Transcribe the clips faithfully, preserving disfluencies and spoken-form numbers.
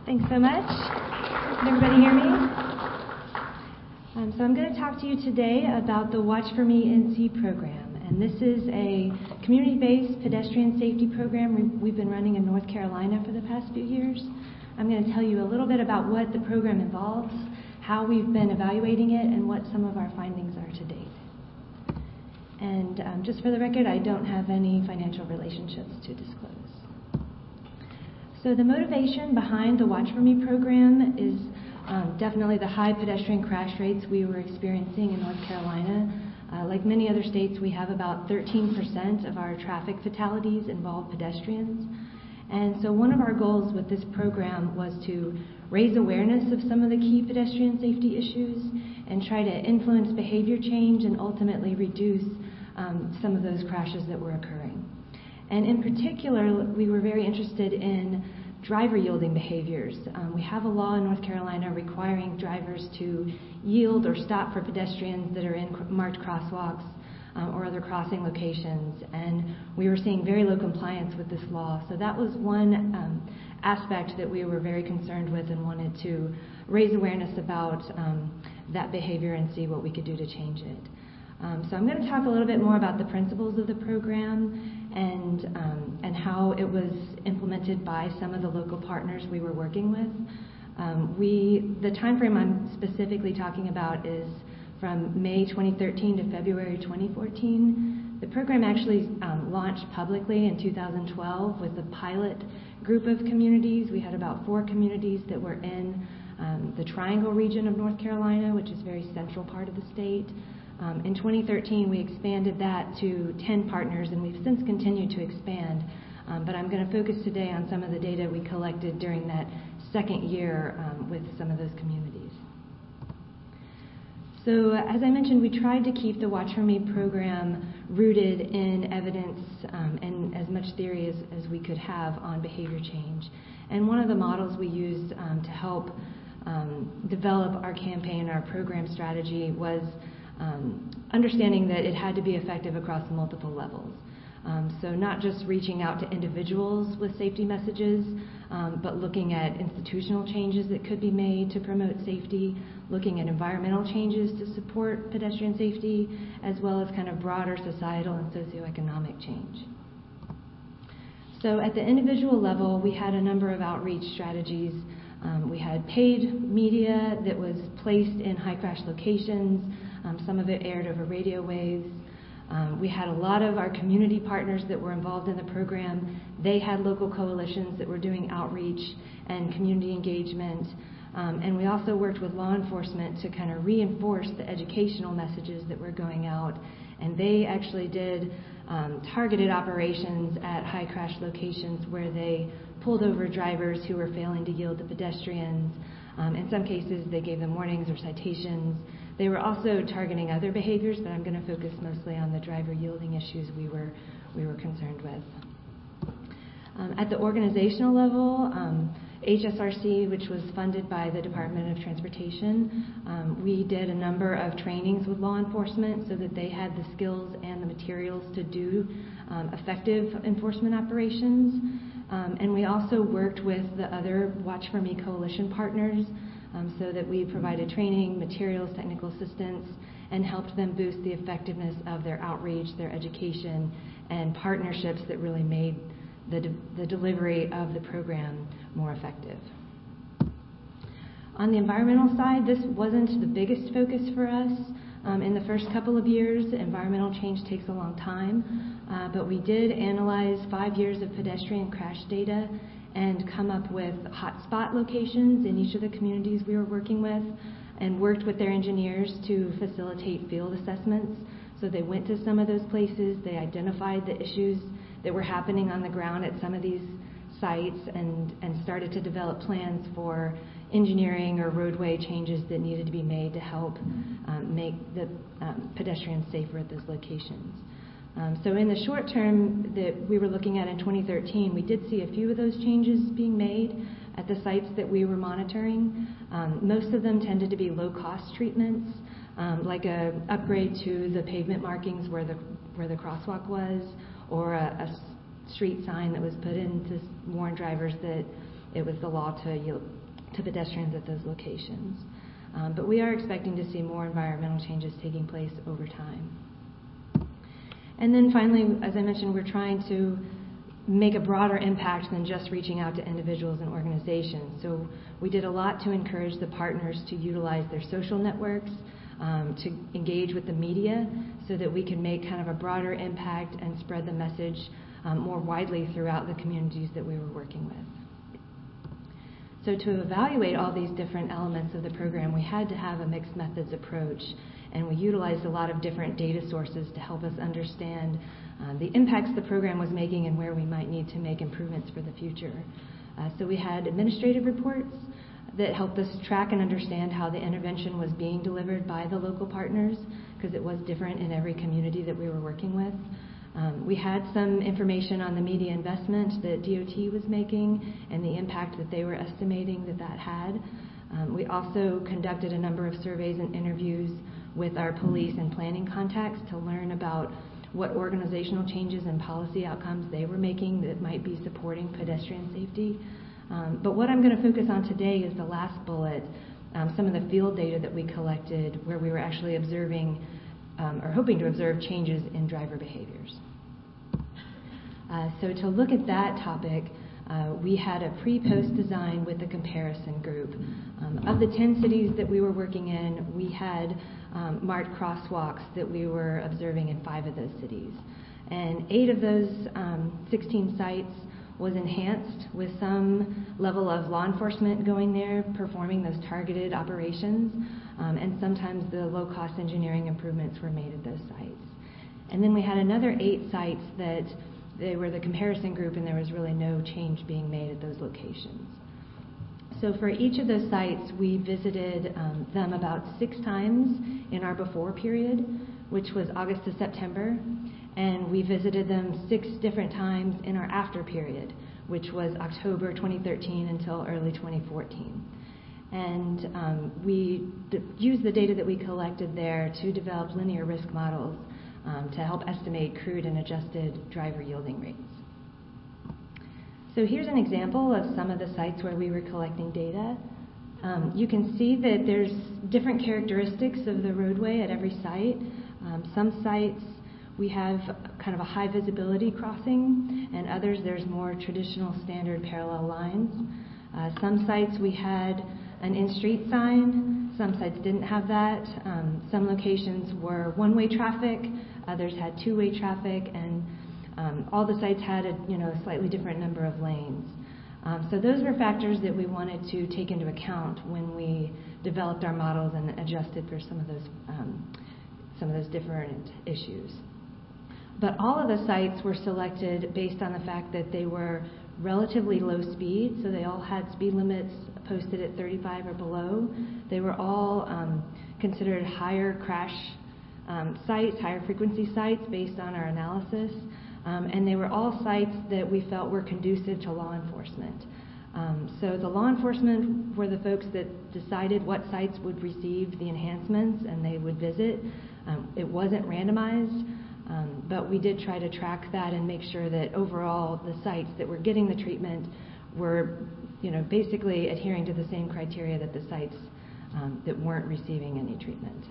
Thanks so much. Can everybody hear me? Um, so I'm going to talk to you today about the Watch for Me N C program. And this is a community-based pedestrian safety program we've been running in North Carolina for the past few years. I'm going to tell you a little bit about what the program involves, how we've been evaluating it, and what some of our findings are to date. And um, just for the record, I don't have any financial relationships to disclose. So the motivation behind the Watch for Me program is um, definitely the high pedestrian crash rates we were experiencing in North Carolina. Uh, like many other states, we have about thirteen percent of our traffic fatalities involve pedestrians. And so one of our goals with this program was to raise awareness of some of the key pedestrian safety issues and try to influence behavior change and ultimately reduce um, some of those crashes that were occurring. And in particular, we were very interested in driver yielding behaviors. Um, we have a law in North Carolina requiring drivers to yield or stop for pedestrians that are in marked crosswalks um, or other crossing locations. And we were seeing very low compliance with this law. So that was one um, aspect that we were very concerned with and wanted to raise awareness about um, that behavior and see what we could do to change it. Um, so I'm going to talk a little bit more about the principles of the program and um, and how it was implemented by some of the local partners we were working with. Um, we the time frame I'm specifically talking about is from May twenty thirteen to February twenty fourteen. The program actually um, launched publicly in two thousand twelve with a pilot group of communities. We had about four communities that were in um, the Triangle region of North Carolina, which is a very central part of the state. Um, in twenty thirteen, we expanded that to ten partners, and we've since continued to expand. Um, but I'm going to focus today on some of the data we collected during that second year um, with some of those communities. So, uh, as I mentioned, we tried to keep the Watch for Me program rooted in evidence um, and as much theory as, as we could have on behavior change. And one of the models we used um, to help um, develop our campaign, our program strategy, was Um, understanding that it had to be effective across multiple levels. Um, so not just reaching out to individuals with safety messages, um, but looking at institutional changes that could be made to promote safety, looking at environmental changes to support pedestrian safety, as well as kind of broader societal and socioeconomic change. So at the individual level, we had a number of outreach strategies. Um, we had paid media that was placed in high crash locations. Um, some of it aired over radio waves. Um, we had a lot of our community partners that were involved in the program. They had local coalitions that were doing outreach and community engagement. Um, and we also worked with law enforcement to kind of reinforce the educational messages that were going out. And they actually did um, targeted operations at high crash locations where they pulled over drivers who were failing to yield to pedestrians. Um, in some cases, they gave them warnings or citations. They were also targeting other behaviors, but I'm going to focus mostly on the driver yielding issues we were we were concerned with. Um, at the organizational level, um, H S R C, which was funded by the Department of Transportation, um, we did a number of trainings with law enforcement so that they had the skills and the materials to do um, effective enforcement operations. Um, and we also worked with the other Watch for Me coalition partners um, so that we provided training, materials, technical assistance, and helped them boost the effectiveness of their outreach, their education, and partnerships that really made the, de- the delivery of the program more effective. On the environmental side, this wasn't the biggest focus for us. Um, in the first couple of years, environmental change takes a long time, uh, but we did analyze five years of pedestrian crash data and come up with hotspot locations in each of the communities we were working with, and worked with their engineers to facilitate field assessments. So they went to some of those places, they identified the issues that were happening on the ground at some of these sites, and, and started to develop plans for engineering or roadway changes that needed to be made to help um, make the um, pedestrians safer at those locations. Um, so in the short term that we were looking at in twenty thirteen, we did see a few of those changes being made at the sites that we were monitoring. Um, most of them tended to be low-cost treatments, um, like a upgrade to the pavement markings where the where the crosswalk was, or a, a street sign that was put in to warn drivers that it was the law to yield, to pedestrians at those locations. Um, but we are expecting to see more environmental changes taking place over time. And then finally, as I mentioned, we're trying to make a broader impact than just reaching out to individuals and organizations. So we did a lot to encourage the partners to utilize their social networks, um, to engage with the media so that we can make kind of a broader impact and spread the message um, more widely throughout the communities that we were working with. So to evaluate all these different elements of the program, we had to have a mixed methods approach, and we utilized a lot of different data sources to help us understand uh, the impacts the program was making and where we might need to make improvements for the future. Uh, so we had administrative reports that helped us track and understand how the intervention was being delivered by the local partners, because it was different in every community that we were working with. Um, we had some information on the media investment that D O T was making and the impact that they were estimating that that had. Um, we also conducted a number of surveys and interviews with our police and planning contacts to learn about what organizational changes and policy outcomes they were making that might be supporting pedestrian safety. Um, but what I'm going to focus on today is the last bullet, um, some of the field data that we collected where we were actually observing um, or hoping to observe changes in driver behaviors. Uh, so to look at that topic, uh, we had a pre-post design with a comparison group. Um, of the ten cities that we were working in, we had um, marked crosswalks that we were observing in five of those cities. And eight of those um, sixteen sites was enhanced with some level of law enforcement going there, performing those targeted operations, um, and sometimes the low-cost engineering improvements were made at those sites. And then we had another eight sites that they were the comparison group, and there was really no change being made at those locations. So for each of those sites, we visited um, them about six times in our before period, which was August to September, and we visited them six different times in our after period, which was October twenty thirteen until early twenty fourteen. And um, we d- used the data that we collected there to develop linear risk models um, to help estimate crude and adjusted driver yielding rates. So here's an example of some of the sites where we were collecting data. Um, you can see that there's different characteristics of the roadway at every site. Um, some sites we have kind of a high visibility crossing, and others there's more traditional standard parallel lines. Uh, some sites we had an in-street sign, some sites didn't have that. Um, some locations were one-way traffic, others had two-way traffic, and um, all the sites had a you know a slightly different number of lanes. Um, so those were factors that we wanted to take into account when we developed our models and adjusted for some of those um, some of those different issues. But all of the sites were selected based on the fact that they were relatively low speed, so they all had speed limits posted at thirty-five or below. They were all um, considered higher crash um, sites, higher frequency sites based on our analysis, um, and they were all sites that we felt were conducive to law enforcement. Um, so the law enforcement were the folks that decided what sites would receive the enhancements and they would visit. Um, it wasn't randomized. Um, but we did try to track that and make sure that overall the sites that were getting the treatment were, you know, basically adhering to the same criteria that the sites um, that weren't receiving any treatment.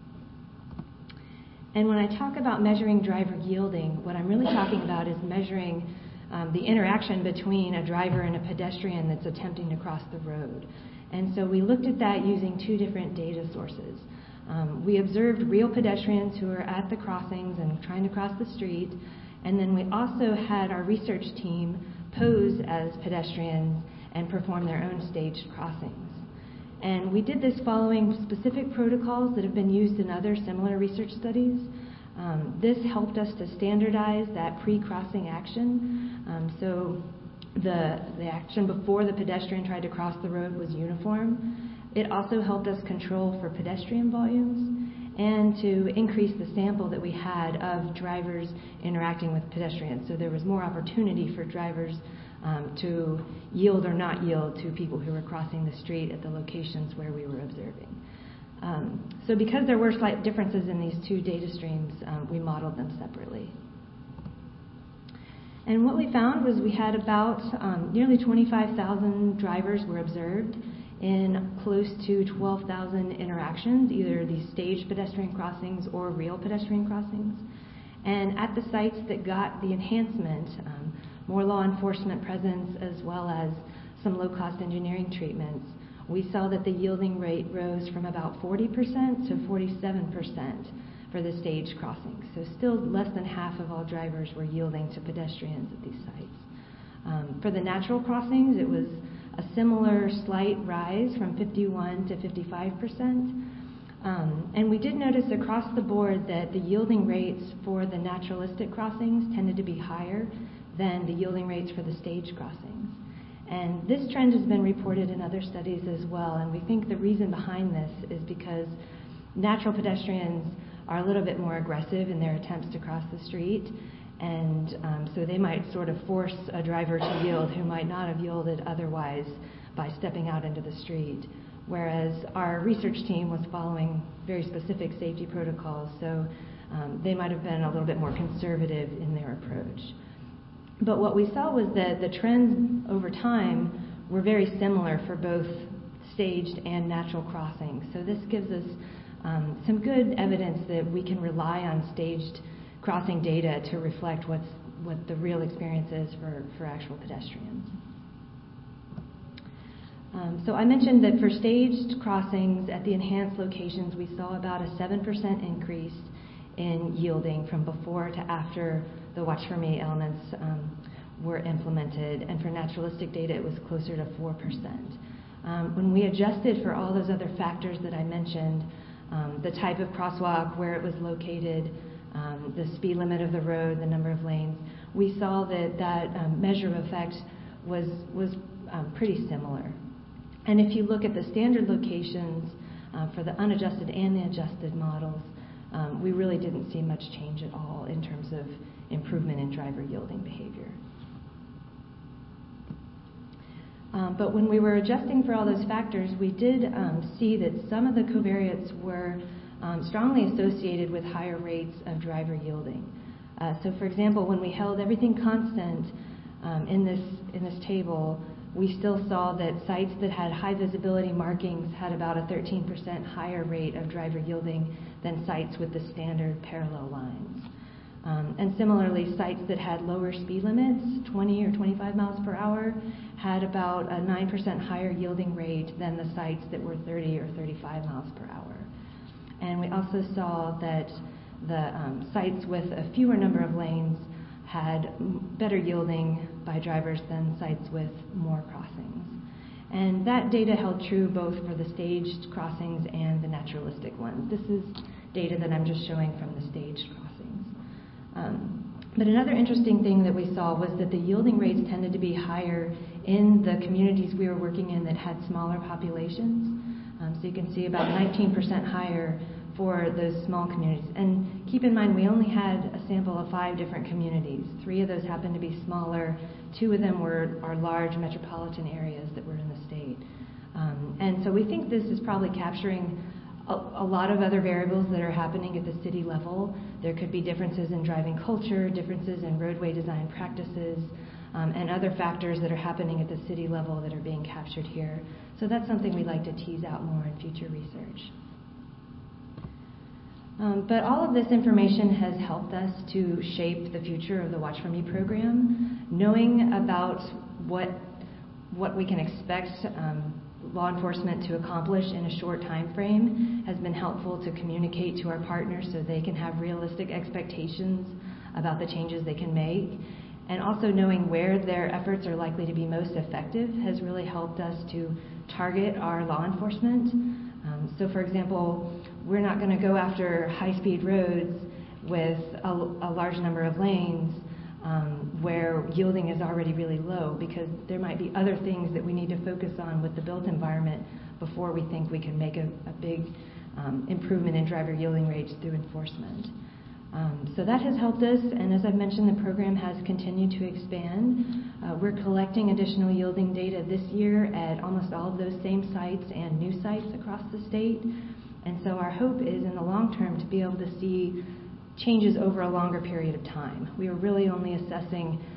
And when I talk about measuring driver yielding, what I'm really talking about is measuring um, the interaction between a driver and a pedestrian that's attempting to cross the road. And so we looked at that using two different data sources. Um, we observed real pedestrians who were at the crossings and trying to cross the street, and then we also had our research team pose as pedestrians and perform their own staged crossings. And we did this following specific protocols that have been used in other similar research studies. Um, this helped us to standardize that pre-crossing action. Um, so the, the action before the pedestrian tried to cross the road was uniform. It also helped us control for pedestrian volumes and to increase the sample that we had of drivers interacting with pedestrians. So there was more opportunity for drivers um, to yield or not yield to people who were crossing the street at the locations where we were observing. Um, so because there were slight differences in these two data streams, um, we modeled them separately. And what we found was we had about um, nearly twenty-five thousand drivers were observed in close to twelve thousand interactions, either these staged pedestrian crossings or real pedestrian crossings. And at the sites that got the enhancement, um, more law enforcement presence as well as some low-cost engineering treatments, we saw that the yielding rate rose from about forty percent to forty-seven percent for the staged crossings. So still less than half of all drivers were yielding to pedestrians at these sites. Um, for the natural crossings, it was a similar slight rise from fifty-one to fifty-five percent. Um, and we did notice across the board that the yielding rates for the naturalistic crossings tended to be higher than the yielding rates for the staged crossings. And this trend has been reported in other studies as well, and we think the reason behind this is because natural pedestrians are a little bit more aggressive in their attempts to cross the street, and um, so they might sort of force a driver to yield who might not have yielded otherwise by stepping out into the street. Whereas our research team was following very specific safety protocols, so um, they might have been a little bit more conservative in their approach. But what we saw was that the trends over time were very similar for both staged and natural crossings. So this gives us um, some good evidence that we can rely on staged crossing data to reflect what's, what the real experience is for, for actual pedestrians. Um, so I mentioned that for staged crossings at the enhanced locations, we saw about a seven percent increase in yielding from before to after the Watch For Me elements um, were implemented. And for naturalistic data, it was closer to four percent. Um, when we adjusted for all those other factors that I mentioned, um, the type of crosswalk, where it was located, um, the speed limit of the road, the number of lanes, we saw that that um, measure of effect was, was um, pretty similar. And if you look at the standard locations uh, for the unadjusted and the adjusted models, um, we really didn't see much change at all in terms of improvement in driver yielding behavior. Um, but when we were adjusting for all those factors, we did um, see that some of the covariates were um, strongly associated with higher rates of driver yielding. Uh, so for example, when we held everything constant um, in this, in this table, we still saw that sites that had high visibility markings had about a thirteen percent higher rate of driver yielding than sites with the standard parallel lines. Um, and similarly, sites that had lower speed limits, twenty or twenty-five miles per hour, had about a nine percent higher yielding rate than the sites that were thirty or thirty-five miles per hour. And we also saw that the um, sites with a fewer number of lanes had better yielding by drivers than sites with more crossings. And that data held true both for the staged crossings and the naturalistic ones. This is data that I'm just showing from the staged crossings. Um, but another interesting thing that we saw was that the yielding rates tended to be higher in the communities we were working in that had smaller populations. Um, so you can see about nineteen percent higher for those small communities. And keep in mind, we only had a sample of five different communities. Three of those happened to be smaller. Two of them were our large metropolitan areas that were in the state. Um, and so we think this is probably capturing a, a lot of other variables that are happening at the city level. There could be differences in driving culture, differences in roadway design practices, um, and other factors that are happening at the city level that are being captured here. So that's something we'd like to tease out more in future research. Um, but all of this information has helped us to shape the future of the Watch For Me program. Knowing about what, what we can expect um, law enforcement to accomplish in a short time frame has been helpful to communicate to our partners so they can have realistic expectations about the changes they can make. And also knowing where their efforts are likely to be most effective has really helped us to target our law enforcement. Um, so for example, we're not going to go after high-speed roads with a, a large number of lanes um, where yielding is already really low, because there might be other things that we need to focus on with the built environment before we think we can make a, a big um, improvement in driver yielding rates through enforcement. Um, so that has helped us, and as I've mentioned, the program has continued to expand. Uh, we're collecting additional yielding data this year at almost all of those same sites and new sites across the state. And so our hope is in the long term to be able to see changes over a longer period of time. We are really only assessing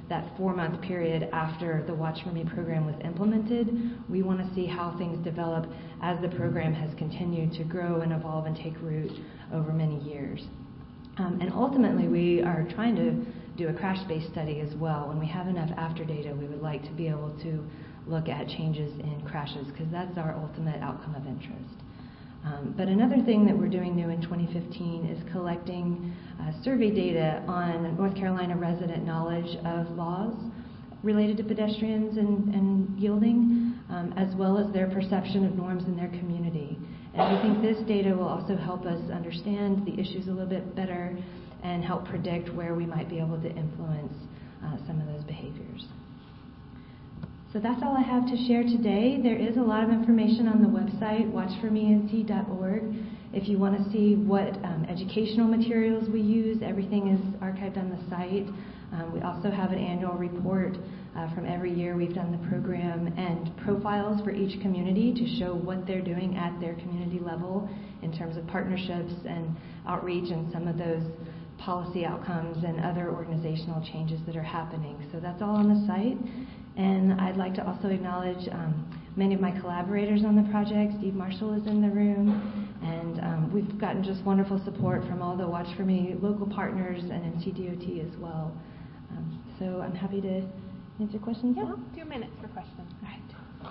that four-month period after the Watch For Me program was implemented. We want to see how things develop as the program has continued to grow and evolve and take root over many years. Um, and ultimately, we are trying to do a crash-based study as well. When we have enough after data, we would like to be able to look at changes in crashes, because that's our ultimate outcome of interest. Um, but another thing that we're doing new in twenty fifteen is collecting uh, survey data on North Carolina resident knowledge of laws related to pedestrians and, and yielding, um, as well as their perception of norms in their community. And we think this data will also help us understand the issues a little bit better and help predict where we might be able to influence uh, some of those behaviors. So that's all I have to share today. There is a lot of information on the website, watch for me N C dot org. If you want to see what um, educational materials we use, everything is archived on the site. Um, we also have an annual report uh, from every year we've done the program, and profiles for each community to show what they're doing at their community level in terms of partnerships and outreach and some of those policy outcomes and other organizational changes that are happening. So that's all on the site. And I'd like to also acknowledge um, many of my collaborators on the project. Steve Marshall is in the room, and um, we've gotten just wonderful support from all the Watch For Me local partners and N C D O T as well. Um, so I'm happy to answer questions yeah, now. Two minutes for questions. All right.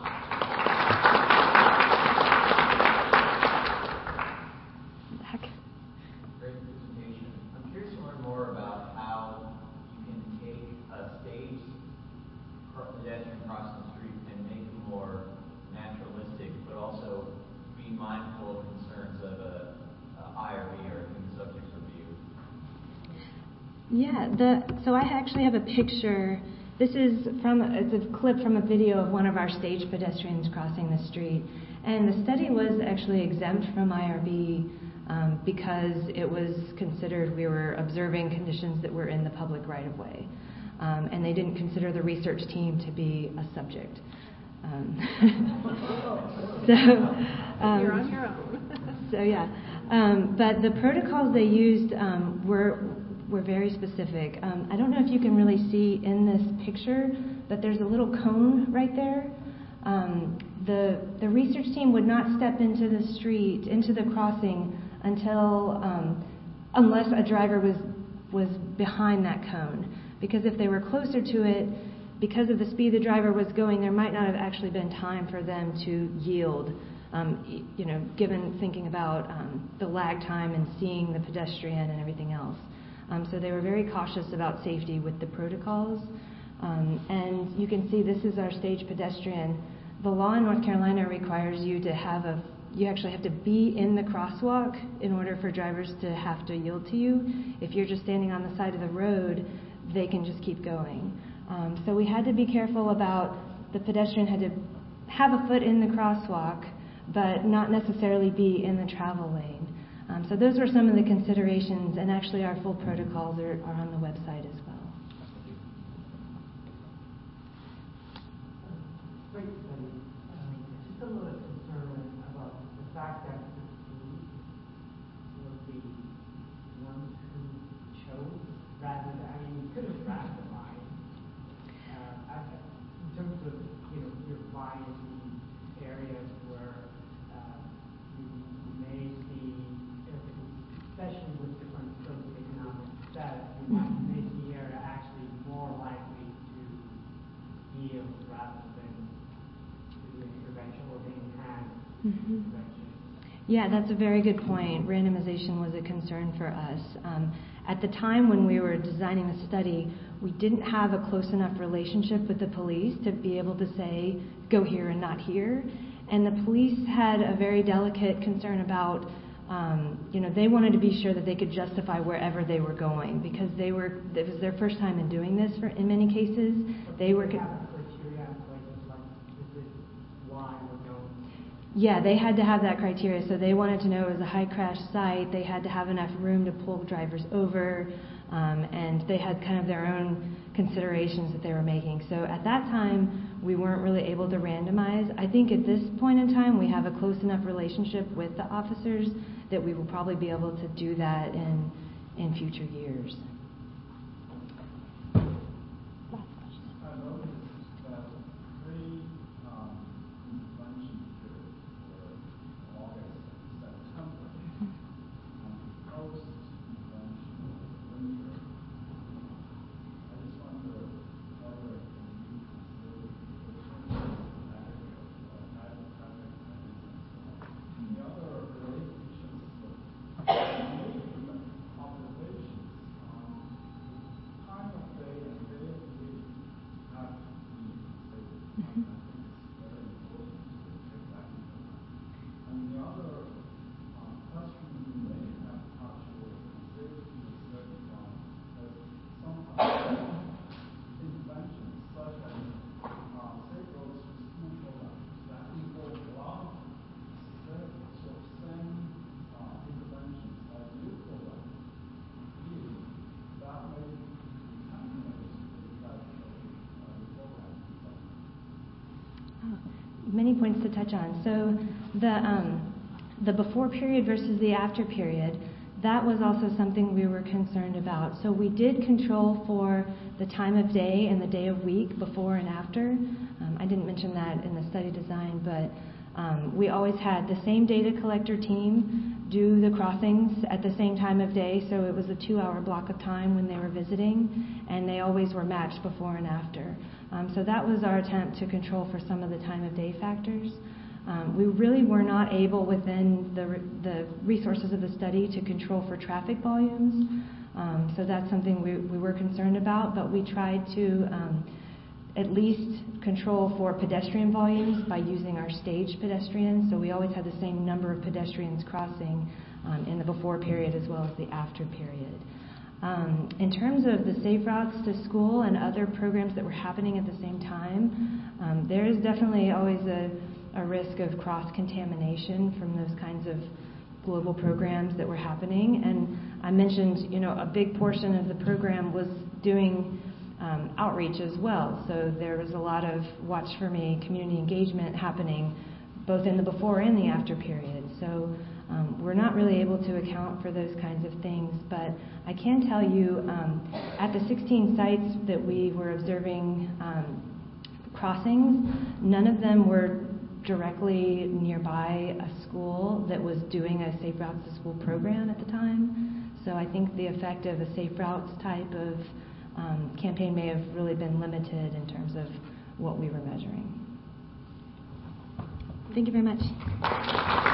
Back. Great presentation. I'm curious to learn more about how you can take a staged pedestrian crossing the street and make it more naturalistic, but also be mindful of concerns of a, a I R B or human subjects review. Yeah, the, so I actually have a picture. This is from it's a clip from a video of one of our staged pedestrians crossing the street. And the study was actually exempt from I R B um, because it was considered we were observing conditions that were in the public right-of-way. Um, and they didn't consider the research team to be a subject. Um, so, um, You're on your own. so yeah, um, but the protocols they used um, were were very specific. Um, I don't know if you can really see in this picture, but there's a little cone right there. Um, the the research team would not step into the street, into the crossing, until um, unless a driver was was behind that cone. Because if they were closer to it, because of the speed the driver was going, there might not have actually been time for them to yield, um, you know, given thinking about um, the lag time and seeing the pedestrian and everything else. Um, so they were very cautious about safety with the protocols. Um, and you can see this is our staged pedestrian. The law in North Carolina requires you to have a, you actually have to be in the crosswalk in order for drivers to have to yield to you. If you're just standing on the side of the road, they can just keep going. Um, so we had to be careful about the pedestrian had to have a foot in the crosswalk, but not necessarily be in the travel lane. Um, so those were some of the considerations, and actually our full protocols are, are on the website as well. Great study. Um, just a little concern about the fact that the police were the ones who chose rather than, I mean, you could have randomized. Uh, I, in terms of, you know, your bias in areas where uh, you, you may see, especially with different socioeconomic status, you might make the area actually more likely to yield rather than to do intervention or being enhanced Mm-hmm. intervention. Yeah, that's a very good point. Randomization was a concern for us. Um, at the time when we were designing the study, we didn't have a close enough relationship with the police to be able to say, go here and not here. And the police had a very delicate concern about, um, you know, they wanted to be sure that they could justify wherever they were going, because they were, it was their first time in doing this for, in many cases. They were... Have a criteria in places like, this is why we're going. Yeah, they had to have that criteria. So they wanted to know it was a high crash site. They had to have enough room to pull drivers over, um, and they had kind of their own considerations that they were making. So at that time, we weren't really able to randomize. I think at this point in time, we have a close enough relationship with the officers that we will probably be able to do that in in future years. Last Many points to touch on. So the um, the before period versus the after period, that was also something we were concerned about. So we did control for the time of day and the day of week before and after. Um, I didn't mention that in the study design, but um, we always had the same data collector team do the crossings at the same time of day, so it was a two-hour block of time when they were visiting, and they always were matched before and after. Um, so that was our attempt to control for some of the time of day factors. Um, we really were not able within the, re- the resources of the study to control for traffic volumes, um, so that's something we, we were concerned about, but we tried to um, at least control for pedestrian volumes by using our staged pedestrians, so we always had the same number of pedestrians crossing um, in the before period as well as the after period. Um, in terms of the Safe Routes to School and other programs that were happening at the same time, um, there is definitely always a, a risk of cross-contamination from those kinds of global programs that were happening. And I mentioned, you know, a big portion of the program was doing um, outreach as well. So there was a lot of Watch for Me community engagement happening both in the before and the after period. So um, we're not really able to account for those kinds of things, but I can tell you um, at the sixteen sites that we were observing um, crossings, none of them were directly nearby a school that was doing a Safe Routes to School program at the time. So I think the effect of a Safe Routes type of um, campaign may have really been limited in terms of what we were measuring. Thank you very much.